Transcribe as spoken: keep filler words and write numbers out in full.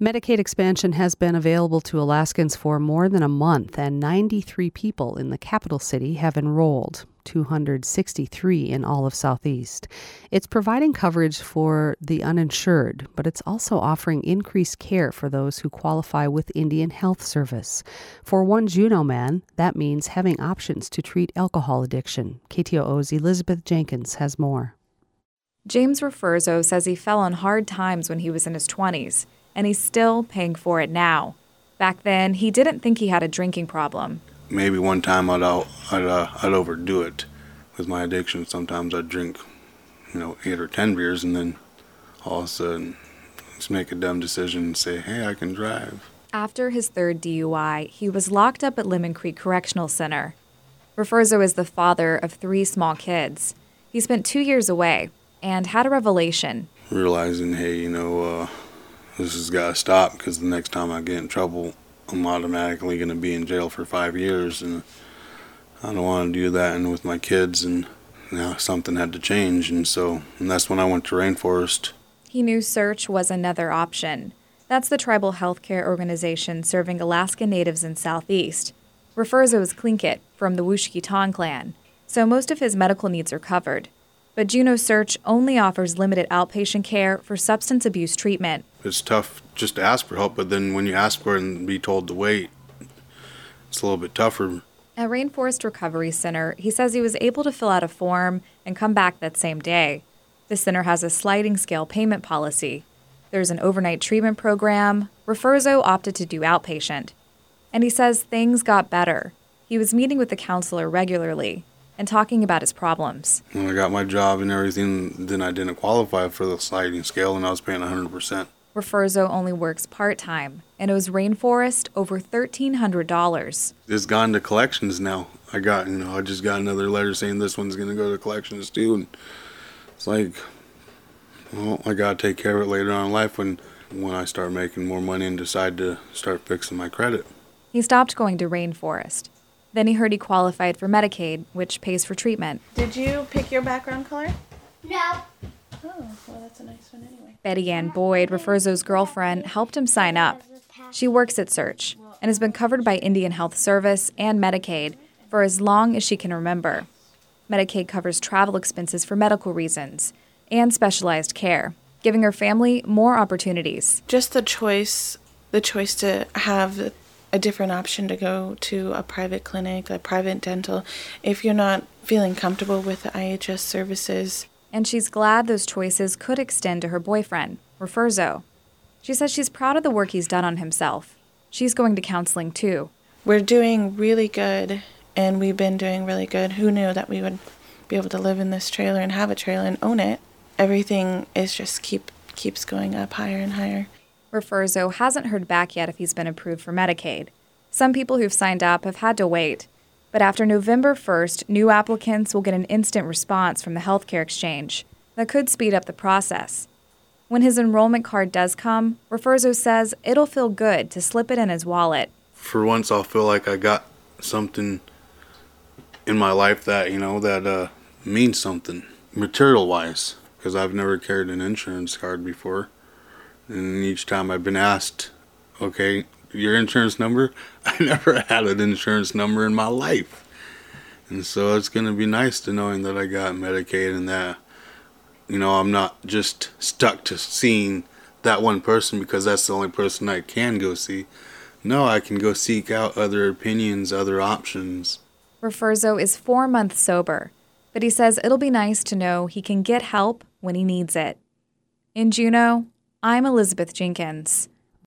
Medicaid expansion has been available to Alaskans for more than a month, and ninety-three people in the capital city have enrolled, two hundred sixty-three in all of Southeast. It's providing coverage for the uninsured, but it's also offering increased care for those who qualify with Indian Health Service. For one Juneau man, that means having options to treat alcohol addiction. K T O O's Elizabeth Jenkins has more. James Referzo says he fell on hard times when he was in his twenties, and he's still paying for it now. Back then, he didn't think he had a drinking problem. Maybe one time I'd I'd, uh, I'd overdo it with my addiction. Sometimes I'd drink, you know, eight or ten beers, and then all of a sudden just make a dumb decision and say, hey, I can drive. After his third D U I, he was locked up at Lemon Creek Correctional Center. Referzo is the father of three small kids. He spent two years away and had a revelation. Realizing, hey, you know, uh, this has got to stop, because the next time I get in trouble, I'm automatically going to be in jail for five years, and I don't want to do that. And with my kids, and now something had to change, and so and that's when I went to Rainforest. He knew Search was another option. That's the tribal healthcare organization serving Alaska Natives in Southeast. Referzo is Tlingit from the Wushkitan clan, so most of his medical needs are covered. But Juneau Search only offers limited outpatient care for substance abuse treatment. It's tough just to ask for help, but then when you ask for it and be told to wait, it's a little bit tougher. At Rainforest Recovery Center, he says he was able to fill out a form and come back that same day. The center has a sliding scale payment policy. There's an overnight treatment program. Referzo opted to do outpatient. And he says things got better. He was meeting with the counselor regularly and talking about his problems. When I got my job and everything, then I didn't qualify for the sliding scale, and I was paying one hundred percent. Referzo only works part-time and owes Rainforest over thirteen hundred dollars. It's gone to collections now. I got, you know, I just got another letter saying this one's going to go to collections too, and it's like, well, I got to take care of it later on in life when, when I start making more money and decide to start fixing my credit. He stopped going to Rainforest. Then he heard he qualified for Medicaid, which pays for treatment. Did you pick your background color? No. Oh, well, that's a nice one anyway. Betty Ann Boyd, Referzo's girlfriend, helped him sign up. She works at Search and has been covered by Indian Health Service and Medicaid for as long as she can remember. Medicaid covers travel expenses for medical reasons and specialized care, giving her family more opportunities. Just the choice, the choice to have a different option to go to a private clinic, a private dental, if you're not feeling comfortable with the I H S services. And she's glad those choices could extend to her boyfriend, Referzo. She says she's proud of the work he's done on himself. She's going to counseling too. We're doing really good, and we've been doing really good. Who knew that we would be able to live in this trailer and have a trailer and own it? Everything is just keep keeps going up higher and higher. Referzo hasn't heard back yet if he's been approved for Medicaid. Some people who've signed up have had to wait. But after November first, new applicants will get an instant response from the healthcare exchange. That could speed up the process. When his enrollment card does come, Referzo says it'll feel good to slip it in his wallet. For once, I'll feel like I got something in my life that, you know, that uh, means something, material-wise, because I've never carried an insurance card before. And each time I've been asked, okay, your insurance number? I never had an insurance number in my life. And so it's going to be nice to knowing that I got Medicaid and that, you know, I'm not just stuck to seeing that one person because that's the only person I can go see. No, I can go seek out other opinions, other options. Referzo is four months sober, but he says it'll be nice to know he can get help when he needs it. In Juneau, I'm Elizabeth Jenkins.